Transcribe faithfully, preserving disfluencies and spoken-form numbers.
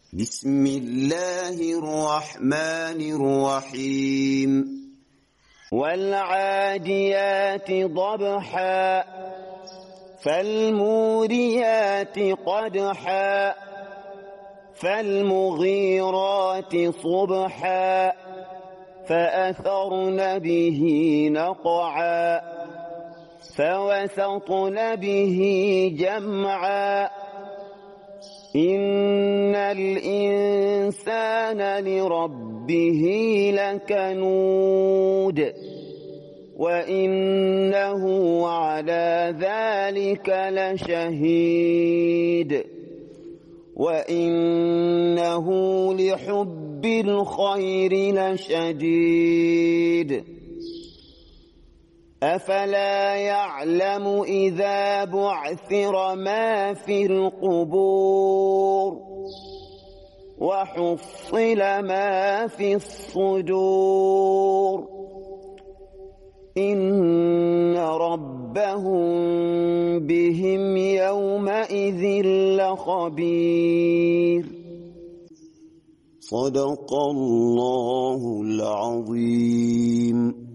بسم الله الرحمن الرحيم والعاديات ضبحا فالموريات قدحا فالمغيرات صبحا فأثرن به نقعا فوسطن به جمعا إن الإنسان لربه لكنود وإنه على ذلك لشهيد وإنه لحب الخير لشديد أفلا يعلم إذا بعثر ما في القبور وحصل ما في الصدور إن ربهم بهم يومئذ لخبير. صدق الله العظيم.